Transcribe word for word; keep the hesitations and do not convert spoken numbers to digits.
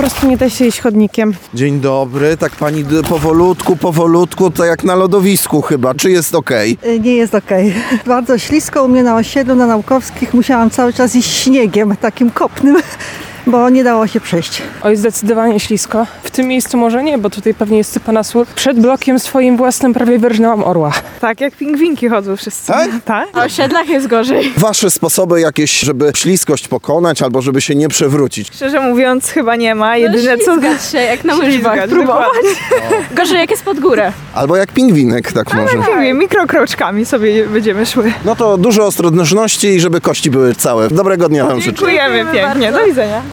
prostu nie da się iść chodnikiem. Dzień dobry, tak pani d- powolutku, powolutku, to jak na lodowisku chyba. Czy jest okej? Nie jest okej. Bardzo ślisko u mnie na osiedlu, na Naukowskich. Musiałam cały czas iść śniegiem, takim kopnym, bo nie dało się przejść. Oj, zdecydowanie ślisko. W tym miejscu może nie, bo tutaj pewnie jest sypana sól. Przed blokiem swoim własnym prawie wyrżnęłam orła. Tak, jak pingwinki chodzą wszyscy. Tak? Tak? Na osiedlach jest gorzej. Wasze sposoby jakieś, żeby śliskość pokonać albo żeby się nie przewrócić? Szczerze mówiąc chyba nie ma. Jedyne co... Ślizgać się jak na łyżwach, Ślizgać, próbować. dokładnie. Gorzej jak jest pod górę. Albo jak pingwinek, tak może. Mówię, mikrokroczkami sobie będziemy szły. No to dużo ostrożności i żeby kości były całe. Dobrego dnia wam życzę. Dziękujemy pięknie. Do widzenia.